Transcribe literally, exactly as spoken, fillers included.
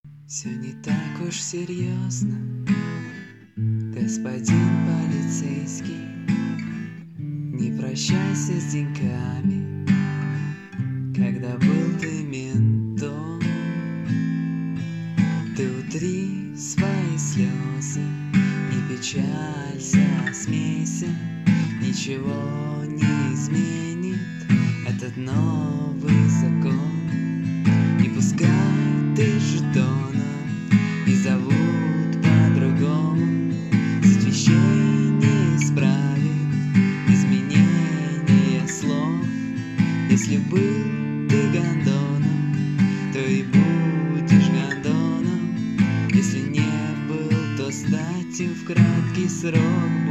Все не так уж серьезно, господин полицейский. Не прощайся с деньками, когда был ты ментом. Ты утри свои слезы, не печалься, смейся. Ничего не изменит этот новый закон. И пускай ты жетоном и зовут по-другому, суть вещей не исправит изменение слов. Если был ты гондоном, то и будешь гондоном. Если не был, то стать им в краткий срок.